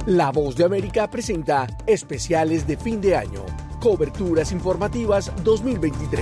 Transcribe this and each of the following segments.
La Voz de América presenta especiales de fin de año, coberturas informativas 2023.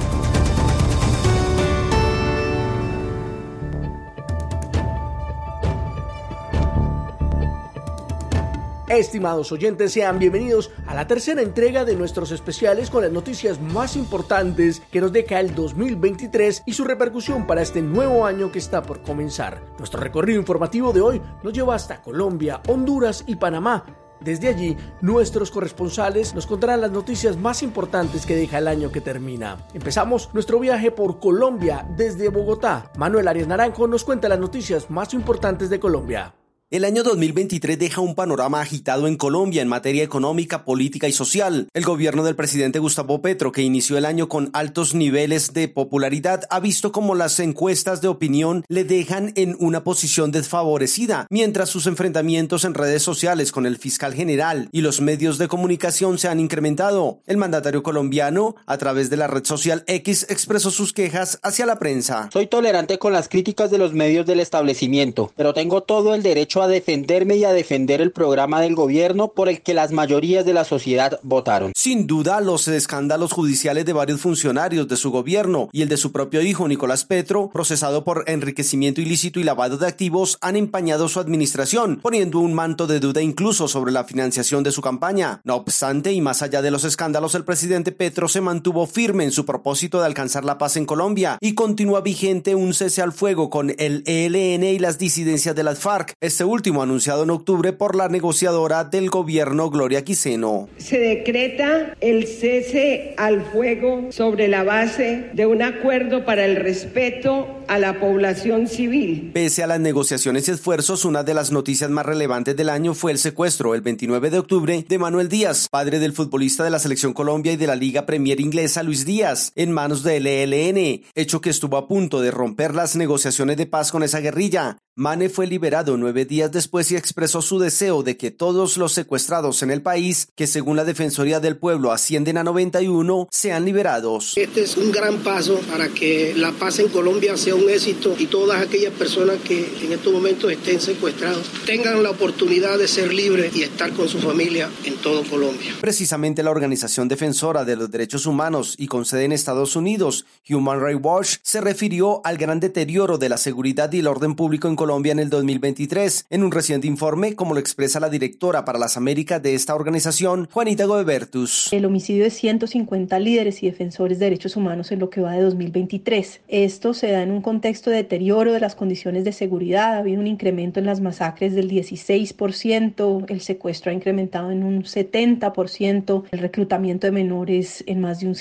Estimados oyentes, sean bienvenidos a la tercera entrega de nuestros especiales con las noticias más importantes que nos deja el 2023 y su repercusión para este nuevo año que está por comenzar. Nuestro recorrido informativo de hoy nos lleva hasta Colombia, Honduras y Panamá. Desde allí, nuestros corresponsales nos contarán las noticias más importantes que deja el año que termina. Empezamos nuestro viaje por Colombia desde Bogotá. Manuel Arias Naranjo nos cuenta las noticias más importantes de Colombia. El año 2023 deja un panorama agitado en Colombia en materia económica, política y social. El gobierno del presidente Gustavo Petro, que inició el año con altos niveles de popularidad, ha visto como las encuestas de opinión le dejan en una posición desfavorecida, mientras sus enfrentamientos en redes sociales con el fiscal general y los medios de comunicación se han incrementado. El mandatario colombiano, a través de la red social X, expresó sus quejas hacia la prensa. Soy tolerante con las críticas de los medios del establecimiento, pero tengo todo el derecho a defenderme y a defender el programa del gobierno por el que las mayorías de la sociedad votaron. Sin duda, los escándalos judiciales de varios funcionarios de su gobierno y el de su propio hijo Nicolás Petro, procesado por enriquecimiento ilícito y lavado de activos, han empañado su administración, poniendo un manto de duda incluso sobre la financiación de su campaña. No obstante, y más allá de los escándalos, el presidente Petro se mantuvo firme en su propósito de alcanzar la paz en Colombia y continúa vigente un cese al fuego con el ELN y las disidencias de las FARC. Este último anunciado en octubre por la negociadora del gobierno Gloria Quiseno. Se decreta el cese al fuego sobre la base de un acuerdo para el respeto a la población civil. Pese a las negociaciones y esfuerzos, una de las noticias más relevantes del año fue el secuestro, el 29 de octubre, de Manuel Díaz, padre del futbolista de la Selección Colombia y de la Liga Premier inglesa Luis Díaz, en manos del ELN, hecho que estuvo a punto de romper las negociaciones de paz con esa guerrilla. Mane fue liberado 9 días después y expresó su deseo de que todos los secuestrados en el país, que según la Defensoría del Pueblo ascienden a 91, sean liberados. Este es un gran paso para que la paz en Colombia sea un éxito y todas aquellas personas que en estos momentos estén secuestrados tengan la oportunidad de ser libres y estar con su familia en todo Colombia. Precisamente la organización defensora de los derechos humanos y con sede en Estados Unidos, Human Rights Watch, se refirió al gran deterioro de la seguridad y el orden público en Colombia en el 2023. En un reciente informe, como lo expresa la directora para las Américas de esta organización, Juanita Goebertus. El homicidio de 150 líderes y defensores de derechos humanos en lo que va de 2023. Esto se da en un contexto de deterioro de las condiciones de seguridad. Ha habido un incremento en las masacres del 16%, el secuestro ha incrementado en un 70%, el reclutamiento de menores en más de un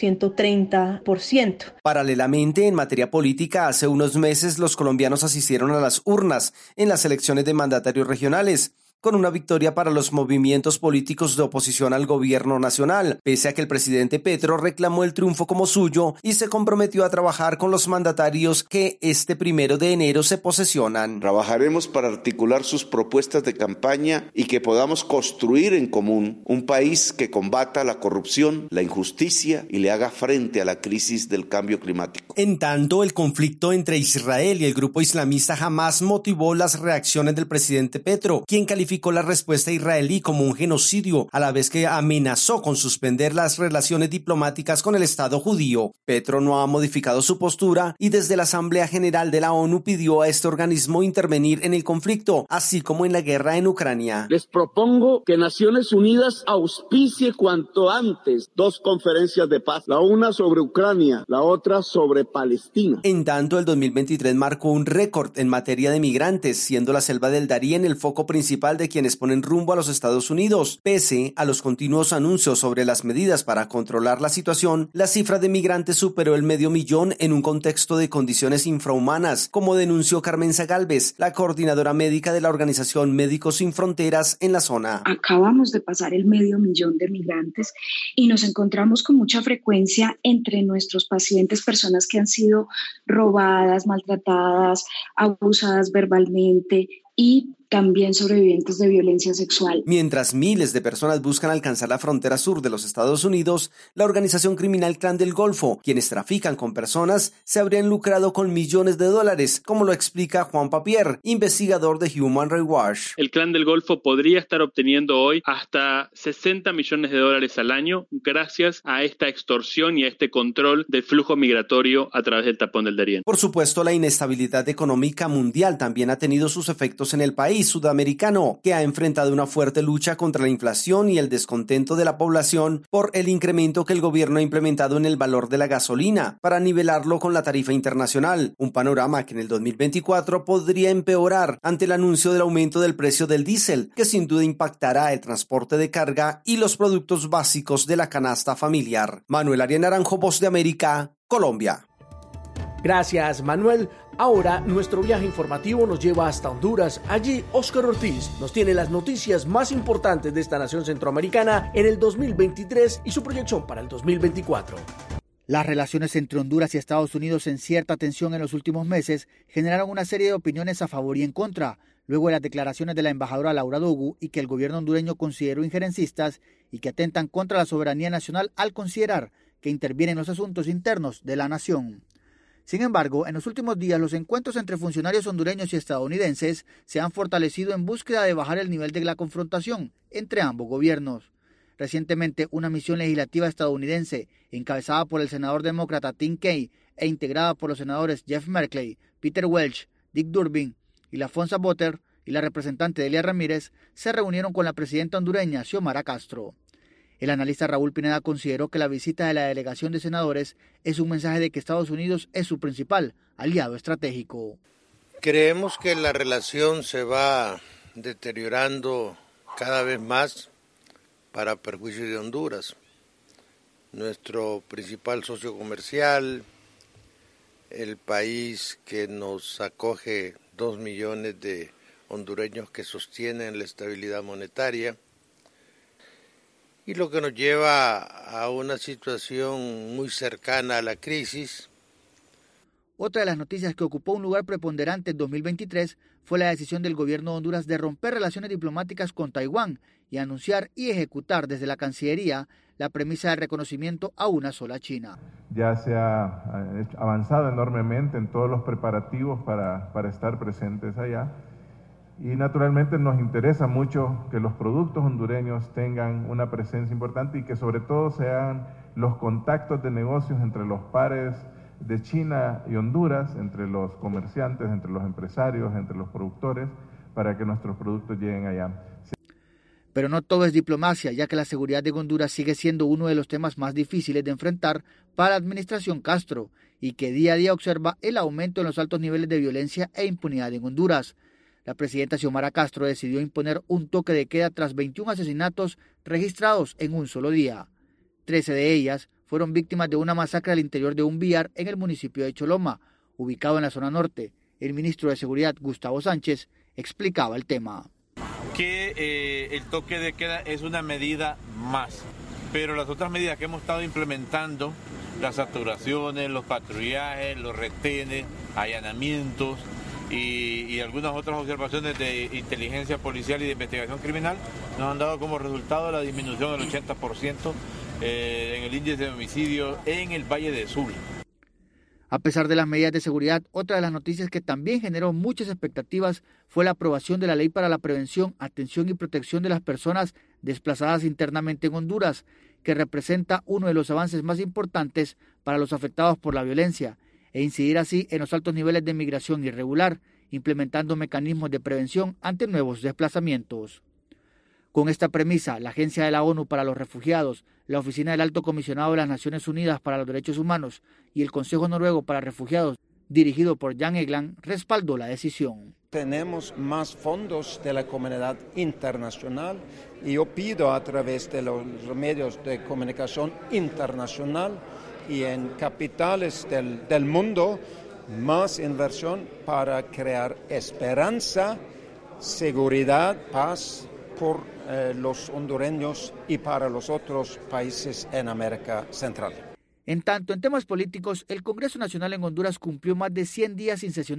130%. Paralelamente, en materia política, hace unos meses los colombianos asistieron a las urnas en las elecciones de mandatarios regionales, con una victoria para los movimientos políticos de oposición al gobierno nacional, pese a que el presidente Petro reclamó el triunfo como suyo y se comprometió a trabajar con los mandatarios que este 1 de enero se posesionan. Trabajaremos para articular sus propuestas de campaña y que podamos construir en común un país que combata la corrupción, la injusticia y le haga frente a la crisis del cambio climático. En tanto, el conflicto entre Israel y el grupo islamista Hamas motivó las reacciones del presidente Petro, quien calificó la respuesta israelí como un genocidio, a la vez que amenazó con suspender las relaciones diplomáticas con el Estado judío. Petro no ha modificado su postura y desde la Asamblea General de la ONU pidió a este organismo intervenir en el conflicto, así como en la guerra en Ucrania. Les propongo que Naciones Unidas auspicie cuanto antes 2 conferencias de paz, la una sobre Ucrania, la otra sobre Palestina. En tanto, el 2023 marcó un récord en materia de migrantes, siendo la selva del Darién el foco principal de quienes ponen rumbo a los Estados Unidos. Pese a los continuos anuncios sobre las medidas para controlar la situación, la cifra de migrantes superó el 500,000 en un contexto de condiciones infrahumanas, como denunció Carmenza Gálvez, la coordinadora médica de la organización Médicos Sin Fronteras en la zona. Acabamos de pasar el 500,000 de migrantes y nos encontramos con mucha frecuencia entre nuestros pacientes personas que han sido robadas, maltratadas, abusadas verbalmente, y también sobrevivientes de violencia sexual. Mientras miles de personas buscan alcanzar la frontera sur de los Estados Unidos, la organización criminal Clan del Golfo, quienes trafican con personas, se habrían lucrado con millones de dólares, como lo explica Juan Papier, investigador de Human Rights Watch. El Clan del Golfo podría estar obteniendo hoy hasta 60 millones de dólares al año gracias a esta extorsión y a este control del flujo migratorio a través del tapón del Darién. Por supuesto, la inestabilidad económica mundial también ha tenido sus efectos en el país sudamericano, que ha enfrentado una fuerte lucha contra la inflación y el descontento de la población por el incremento que el gobierno ha implementado en el valor de la gasolina para nivelarlo con la tarifa internacional, un panorama que en el 2024 podría empeorar ante el anuncio del aumento del precio del diésel, que sin duda impactará el transporte de carga y los productos básicos de la canasta familiar. Manuel Arias Naranjo, Voz de América, Colombia. Gracias, Manuel. Ahora nuestro viaje informativo nos lleva hasta Honduras. Allí, Óscar Ortiz nos tiene las noticias más importantes de esta nación centroamericana en el 2023 y su proyección para el 2024. Las relaciones entre Honduras y Estados Unidos en cierta tensión en los últimos meses generaron una serie de opiniones a favor y en contra, luego de las declaraciones de la embajadora Laura Dogu y que el gobierno hondureño consideró injerencistas y que atentan contra la soberanía nacional al considerar que intervienen en los asuntos internos de la nación. Sin embargo, en los últimos días los encuentros entre funcionarios hondureños y estadounidenses se han fortalecido en búsqueda de bajar el nivel de la confrontación entre ambos gobiernos. Recientemente, una misión legislativa estadounidense, encabezada por el senador demócrata Tim Kaine e integrada por los senadores Jeff Merkley, Peter Welch, Dick Durbin y Lafonza Botter y la representante Delia Ramírez, se reunieron con la presidenta hondureña Xiomara Castro. El analista Raúl Pineda consideró que la visita de la delegación de senadores es un mensaje de que Estados Unidos es su principal aliado estratégico. Creemos que la relación se va deteriorando cada vez más para perjuicio de Honduras, nuestro principal socio comercial, el país que nos acoge 2 millones de hondureños que sostienen la estabilidad monetaria, y lo que nos lleva a una situación muy cercana a la crisis. Otra de las noticias que ocupó un lugar preponderante en 2023 fue la decisión del gobierno de Honduras de romper relaciones diplomáticas con Taiwán y anunciar y ejecutar desde la Cancillería la premisa del reconocimiento a una sola China. Ya se ha avanzado enormemente en todos los preparativos para estar presentes allá. Y naturalmente nos interesa mucho que los productos hondureños tengan una presencia importante y que sobre todo sean los contactos de negocios entre los pares de China y Honduras, entre los comerciantes, entre los empresarios, entre los productores, para que nuestros productos lleguen allá. Pero no todo es diplomacia, ya que la seguridad de Honduras sigue siendo uno de los temas más difíciles de enfrentar para la administración Castro y que día a día observa el aumento en los altos niveles de violencia e impunidad en Honduras. La presidenta Xiomara Castro decidió imponer un toque de queda tras 21 asesinatos registrados en un solo día. 13 de ellas fueron víctimas de una masacre al interior de un billar en el municipio de Choloma, ubicado en la zona norte. El ministro de Seguridad, Gustavo Sánchez, explicaba el tema. Que el toque de queda es una medida más, pero las otras medidas que hemos estado implementando, las saturaciones, los patrullajes, los retenes, allanamientos, y algunas otras observaciones de inteligencia policial y de investigación criminal nos han dado como resultado la disminución del 80% en el índice de homicidio en el Valle de Sula. A pesar de las medidas de seguridad, otra de las noticias que también generó muchas expectativas fue la aprobación de la Ley para la Prevención, Atención y Protección de las Personas Desplazadas Internamente en Honduras, que representa uno de los avances más importantes para los afectados por la violencia, e incidir así en los altos niveles de migración irregular, implementando mecanismos de prevención ante nuevos desplazamientos. Con esta premisa, la Agencia de la ONU para los Refugiados, la Oficina del Alto Comisionado de las Naciones Unidas para los Derechos Humanos y el Consejo Noruego para Refugiados, dirigido por Jan Egeland, respaldó la decisión. Tenemos más fondos de la comunidad internacional y yo pido a través de los medios de comunicación internacional y en capitales del mundo más inversión para crear esperanza, seguridad, paz por los hondureños y para los otros países en América Central. En tanto, en temas políticos, el Congreso Nacional en Honduras cumplió más de 100 días sin sesionar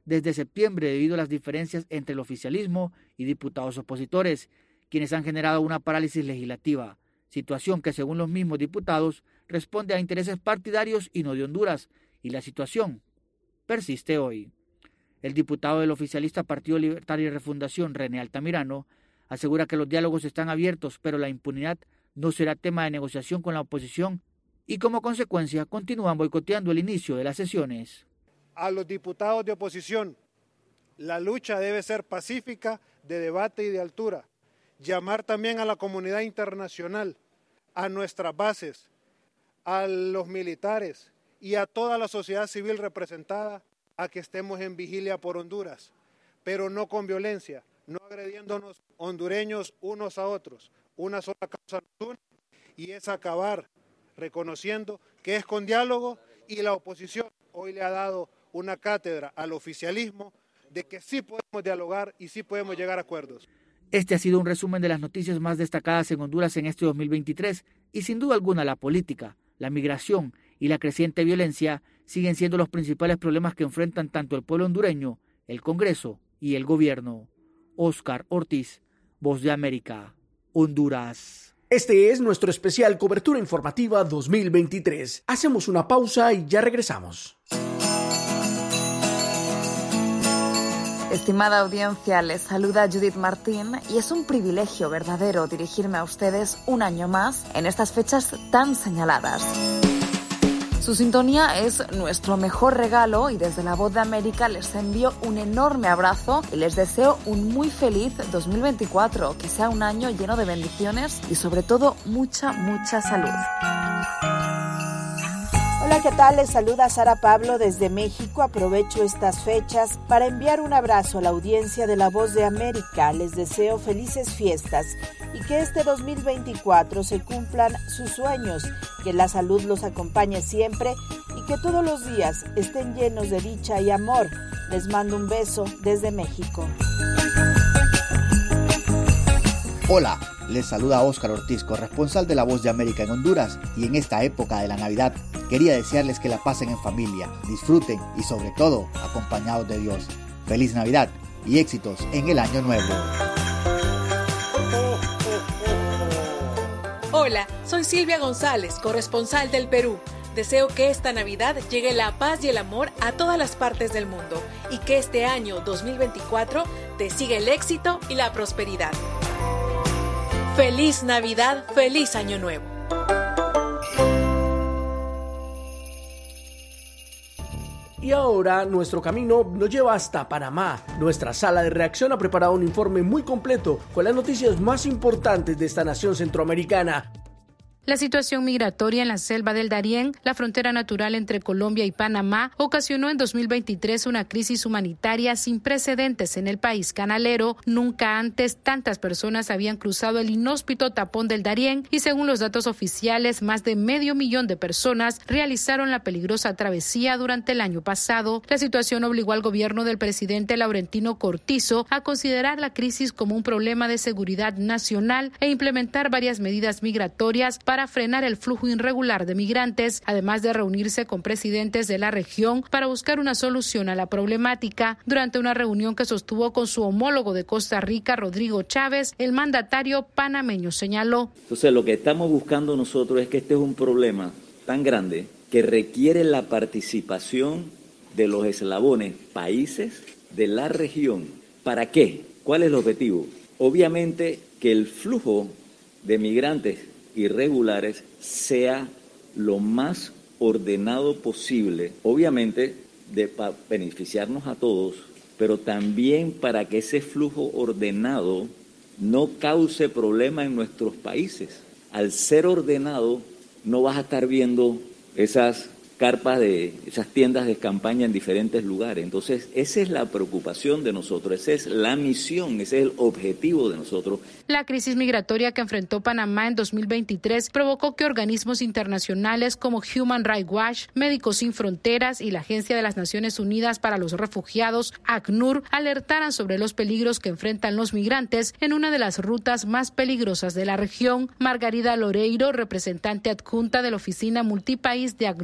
desde septiembre debido a las diferencias entre el oficialismo y diputados opositores, quienes han generado una parálisis legislativa, situación que según los mismos diputados responde a intereses partidarios y no de Honduras, y la situación persiste hoy. El diputado del oficialista Partido Libertario y Refundación, René Altamirano, asegura que los diálogos están abiertos, pero la impunidad no será tema de negociación con la oposición y como consecuencia continúan boicoteando el inicio de las sesiones. A los diputados de oposición, la lucha debe ser pacífica, de debate y de altura. Llamar también a la comunidad internacional, a nuestras bases, a los militares y a toda la sociedad civil representada a que estemos en vigilia por Honduras, pero no con violencia, no agrediéndonos hondureños unos a otros. Una sola causa nos une y es acabar reconociendo que es con diálogo, y la oposición hoy le ha dado una cátedra al oficialismo de que sí podemos dialogar y sí podemos llegar a acuerdos. Este ha sido un resumen de las noticias más destacadas en Honduras en este 2023 y sin duda alguna la política, la migración y la creciente violencia siguen siendo los principales problemas que enfrentan tanto el pueblo hondureño, el Congreso y el gobierno. Óscar Ortiz, Voz de América, Honduras. Este es nuestro especial Cobertura Informativa 2023. Hacemos una pausa y ya regresamos. Estimada audiencia, les saluda Judith Martín y es un privilegio verdadero dirigirme a ustedes un año más en estas fechas tan señaladas. Su sintonía es nuestro mejor regalo y desde la Voz de América les envío un enorme abrazo y les deseo un muy feliz 2024, que sea un año lleno de bendiciones y sobre todo mucha salud. Hola, ¿qué tal? Les saluda Sara Pablo desde México. Aprovecho estas fechas para enviar un abrazo a la audiencia de La Voz de América. Les deseo felices fiestas y que este 2024 se cumplan sus sueños, que la salud los acompañe siempre y que todos los días estén llenos de dicha y amor. Les mando un beso desde México. Hola, les saluda Óscar Ortiz, corresponsal de La Voz de América en Honduras, y en esta época de la Navidad quería desearles que la pasen en familia, disfruten y sobre todo acompañados de Dios. Feliz Navidad y éxitos en el Año Nuevo. Hola, soy Silvia González, corresponsal del Perú. Deseo que esta Navidad llegue la paz y el amor a todas las partes del mundo y que este año 2024 te siga el éxito y la prosperidad. Feliz Navidad, feliz Año Nuevo. Y ahora nuestro camino nos lleva hasta Panamá. Nuestra sala de reacción ha preparado un informe muy completo con las noticias más importantes de esta nación centroamericana. La situación migratoria en la selva del Darién, la frontera natural entre Colombia y Panamá, ocasionó en 2023 una crisis humanitaria sin precedentes en el país canalero. Nunca antes tantas personas habían cruzado el inhóspito tapón del Darién y según los datos oficiales, más de 500,000 de personas realizaron la peligrosa travesía durante el año pasado. La situación obligó al gobierno del presidente Laurentino Cortizo a considerar la crisis como un problema de seguridad nacional e implementar varias medidas migratorias para frenar el flujo irregular de migrantes, además de reunirse con presidentes de la región para buscar una solución a la problemática. Durante una reunión que sostuvo con su homólogo de Costa Rica, Rodrigo Chávez, el mandatario panameño señaló: Entonces, lo que estamos buscando nosotros es que este es un problema tan grande que requiere la participación de los eslabones, países de la región. ¿Para qué? ¿Cuál es el objetivo? Obviamente que el flujo de migrantes irregulares sea lo más ordenado posible, obviamente para beneficiarnos a todos, pero también para que ese flujo ordenado no cause problema en nuestros países. Al ser ordenado, no vas a estar viendo esas carpas esas tiendas de campaña en diferentes lugares. Entonces, esa es la preocupación de nosotros, esa es la misión, ese es el objetivo de nosotros. La crisis migratoria que enfrentó Panamá en 2023 provocó que organismos internacionales como Human Rights Watch, Médicos Sin Fronteras y la Agencia de las Naciones Unidas para los Refugiados, ACNUR, alertaran sobre los peligros que enfrentan los migrantes en una de las rutas más peligrosas de la región. Margarida Loreiro, representante adjunta de la Oficina Multipaís de ACNUR en Panamá,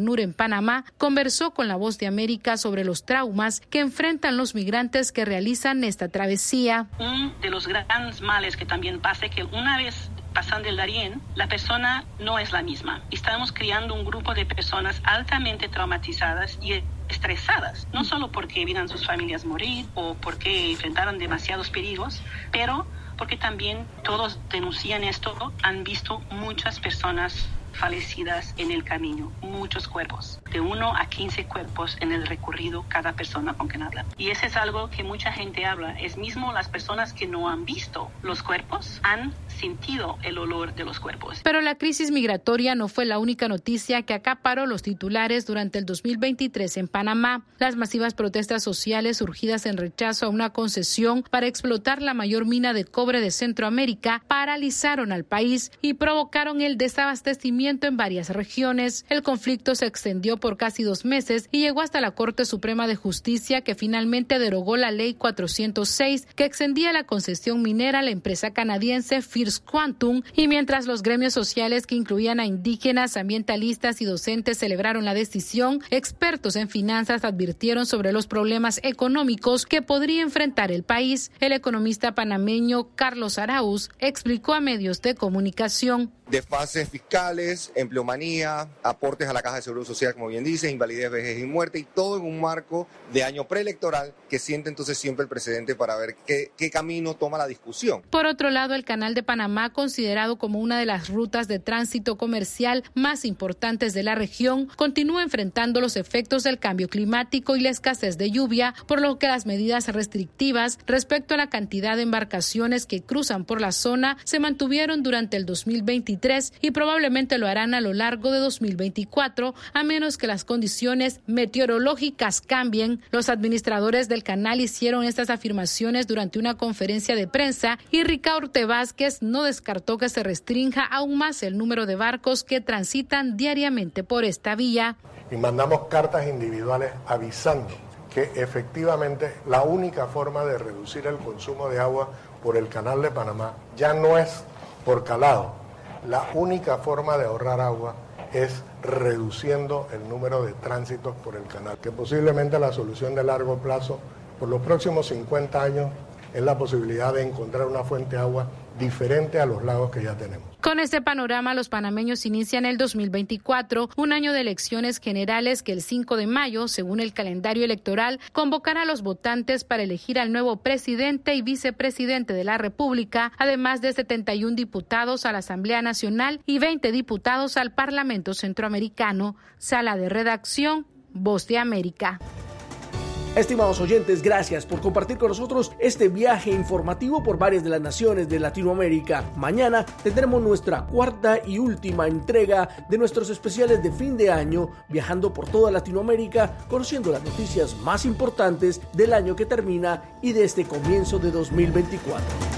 Panamá, conversó con La Voz de América sobre los traumas que enfrentan los migrantes que realizan esta travesía. Uno de los grandes males que también pasa es que una vez pasando el Darién, la persona no es la misma. Estamos creando un grupo de personas altamente traumatizadas y estresadas, no solo porque vieron sus familias morir o porque enfrentaron demasiados peligros, pero porque también todos denuncian esto, han visto muchas personas fallecidas en el camino, muchos cuerpos, de 1 a 15 cuerpos en el recorrido cada persona con quien habla. Y eso es algo que mucha gente habla, es mismo las personas que no han visto los cuerpos han sentido el olor de los cuerpos. Pero la crisis migratoria no fue la única noticia que acaparó los titulares durante el 2023 en Panamá. Las masivas protestas sociales surgidas en rechazo a una concesión para explotar la mayor mina de cobre de Centroamérica paralizaron al país y provocaron el desabastecimiento en varias regiones. El conflicto se extendió por casi 2 meses y llegó hasta la Corte Suprema de Justicia, que finalmente derogó la Ley 406, que extendía la concesión minera a la empresa canadiense First Quantum. Y mientras los gremios sociales, que incluían a indígenas, ambientalistas y docentes, celebraron la decisión, expertos en finanzas advirtieron sobre los problemas económicos que podría enfrentar el país. El economista panameño Carlos Arauz explicó a medios de comunicación: desfases fiscales, empleomanía, aportes a la Caja de Seguro Social, como bien dice, invalidez, vejez y muerte, y todo en un marco de año preelectoral que siente entonces siempre el precedente para ver qué camino toma la discusión. Por otro lado, el Canal de Panamá, considerado como una de las rutas de tránsito comercial más importantes de la región, continúa enfrentando los efectos del cambio climático y la escasez de lluvia, por lo que las medidas restrictivas respecto a la cantidad de embarcaciones que cruzan por la zona se mantuvieron durante el 2023 y probablemente lo harán a lo largo de 2024, a menos que las condiciones meteorológicas cambien. Los administradores del canal hicieron estas afirmaciones durante una conferencia de prensa y Ricaurte Vázquez no descartó que se restrinja aún más el número de barcos que transitan diariamente por esta vía. Y mandamos cartas individuales avisando que efectivamente la única forma de reducir el consumo de agua por el Canal de Panamá ya no es por calado. La única forma de ahorrar agua es reduciendo el número de tránsitos por el canal, que posiblemente la solución de largo plazo, por los próximos 50 años, es la posibilidad de encontrar una fuente de agua diferente a los lagos que ya tenemos. Con este panorama, los panameños inician el 2024, un año de elecciones generales que el 5 de mayo, según el calendario electoral, convocará a los votantes para elegir al nuevo presidente y vicepresidente de la República, además de 71 diputados a la Asamblea Nacional y 20 diputados al Parlamento Centroamericano. Sala de redacción, Voz de América. Estimados oyentes, gracias por compartir con nosotros este viaje informativo por varias de las naciones de Latinoamérica. Mañana tendremos nuestra cuarta y última entrega de nuestros especiales de fin de año, viajando por toda Latinoamérica, conociendo las noticias más importantes del año que termina y de este comienzo de 2024.